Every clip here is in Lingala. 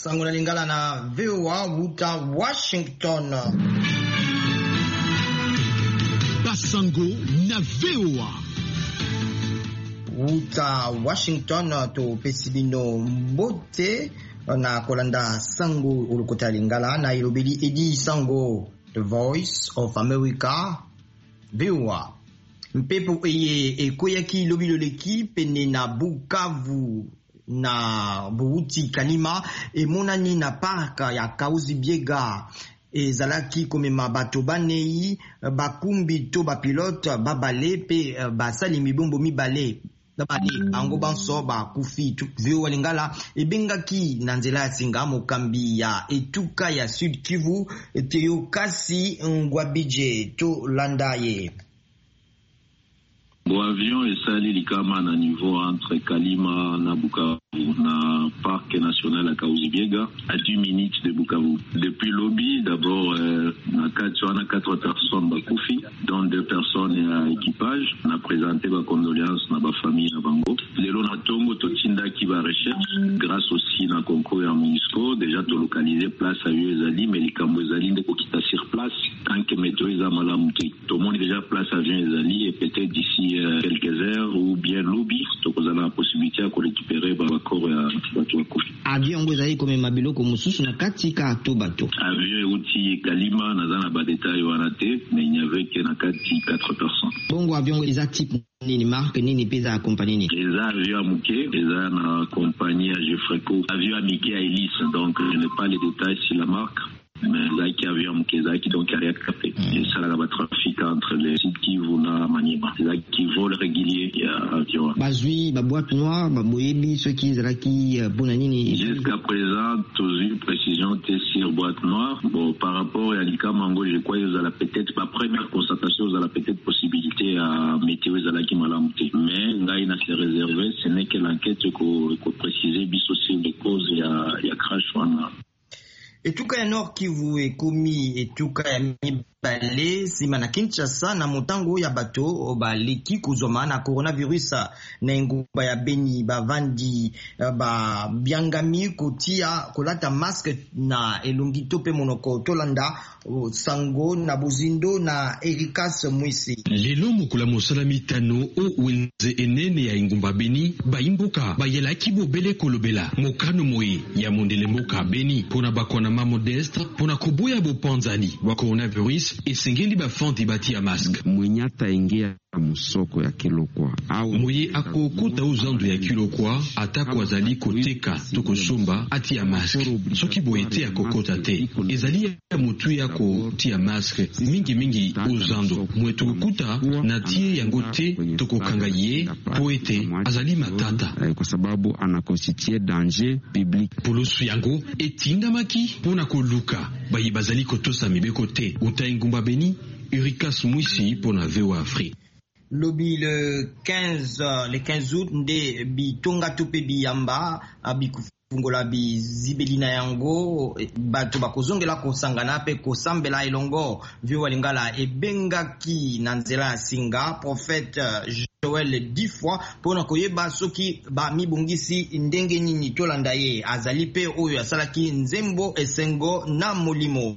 Sango na lingala na VOA wuta Washington. Basango na VOA wuta Washington to pesibino mbote na kolanda sango ulukota lingala na ilobeli Edi Sango, The Voice of America, VOA. Mpepo eye ekoyaki lobilo leki pene na Bukavu na Buuti Kalima emonani na parka ya Kahuzi-Biega ezalaki komema bato banei bakumbi to bapilote babale pe basali mibombo mibale babale bango banso bakufi. VOA lingala ebengaki na nzela ya singa mokambi ya etuka ya Sud Kivu Teokasi Ngwabije to landaye. Bon avion esali likama na niveau entre Kalima na Bukavu na parc national à Kahuzi-Biega à 10 minutes de Bukavu. Depuis lobby d'abord na 4 personnes bakufi dont 2 personnes à équipage. On a présenté ba condoléances na ba famille na bango. Lelo na tongo totinda ki ba recherche grâce aussi na concours ya MONUSCO déjà to localiser place à Ezali mais likambo ezali ndeko kita sur place tant que météo ezamala muti. Tout le monde déjà place à Ezali et peut-être d'ici quelques heures ou bien lobby donc vous avez la possibilité à récupérer bakoro ya bato bakufi. Avion ngozali comme mabiloko mususu na katika to bato. Avion uti Kalima na zana ba détails wana te mais il n'y avait que na 4 personnes. Bongo avion eza type nini marque nini pesa compagnie ni? Eza avion muke eza na compagnie ya Jeffreco. Avion muke à hélice donc je n'ai pas les détails sur la marque. Mais là qui avion mukeza qui donc carrière capé et ça là va trafic entre les sites qui vont na Maniema là qui vol régulier il y a avion bazui ba boîte noire ba boyebi ceux qui zalaki bona nini jusqu'à présent tous une précision sur boîte noire. Bon par rapport à l'ICA Mango je crois ils ont peut-être la première constatation ils ont peut-être possibilité à météo zalaki malamuté mais là il a se réservé ce n'est que l'enquête qu'on préciser biso sur les causes il y a crash wana. Etuka ya Nord Kivu ekomi etuka ya mibale sima na Kinshasa na motango ya bato baleki kuzoma na coronavirus na engumba ya Beni bavandi ba biangami kotia kolata masque na elongi tope monoko tolanda Sango na Buzindo na Erikas Mwisi. Lelo mukula mosala mitano o wenze enene ya engumba Beni baimboka bayelaki bobele kolobela mokano moye ya mondele mboka Beni pona bakona ma modeste pona koboya bopanzani wa coronavirus esengeli bafandi batia masque mwenyata ingia musoko ya Kilokwa au moye akokuta uzandu ya Kilokwa atako azali koteka tokosomba atia masque soki boyete akokota te ezali ya mutu ya kotia masque mingi uzandu mwetu kukuta na tie yango te tokokanga ye poete azali matata kwa sababu anakonsitie danger public polosu yango etinda maki pona koluka bayi bazali kotosa mibeko te uta ingumba Beni Erikas Mwisi pona VOA Afrique. Lobi le 15 août nde bitonga tope biyamba bikufungola bizibelina yango bato bakozongela kosangana pe kosambela elongo VOA lingala ebengaki na nzela ya singa prophète Joël 10 fois pona koyeba soki ba mibongisi ndenge nini tolanda ye azali pe oyo asalaki nzembo esengo na molimo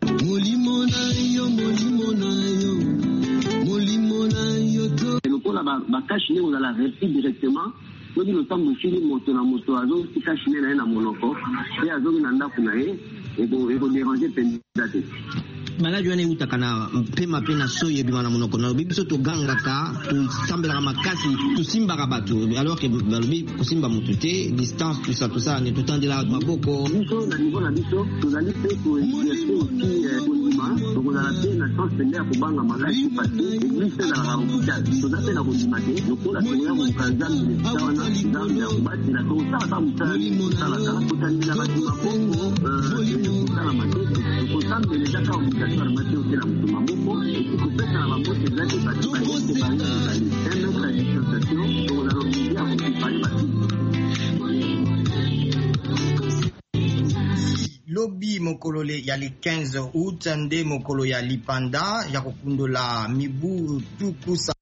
ba cache ne on a la réussite directement donc le temps de filer moto azo qui cache ne na monoko et azo na ndako na ye et ko déranger pendate maladi wana eutaka na mpema mpe na soyo ebima na monoko nalobi biso togangaka tosambelaka makasi tosimbaka bato alors ke balobi kosimba motu te distance tusa ne totandelaka maboko biso na niveau na biso tozali mpe koexerce aussi kondima tokozala mpe na chance pende ya kobanga maladi parce église ezalaka hôpital toza mpe na kondima te lokola tokoya koluka nzambe lesita wana nzambe ya kobatela tokosalaka mosalaka kotandela bato maboko kosalama te tokosambela ezaka obligatoire mate otela moto maboko eti kopesa na bambote ezali bato bayete baezali mètre ya distanciation tokozala oblige ya kokipale batu lobi mokolo ya li 15 août nde mokolo ya lipanda ya kokundola mibu tukusa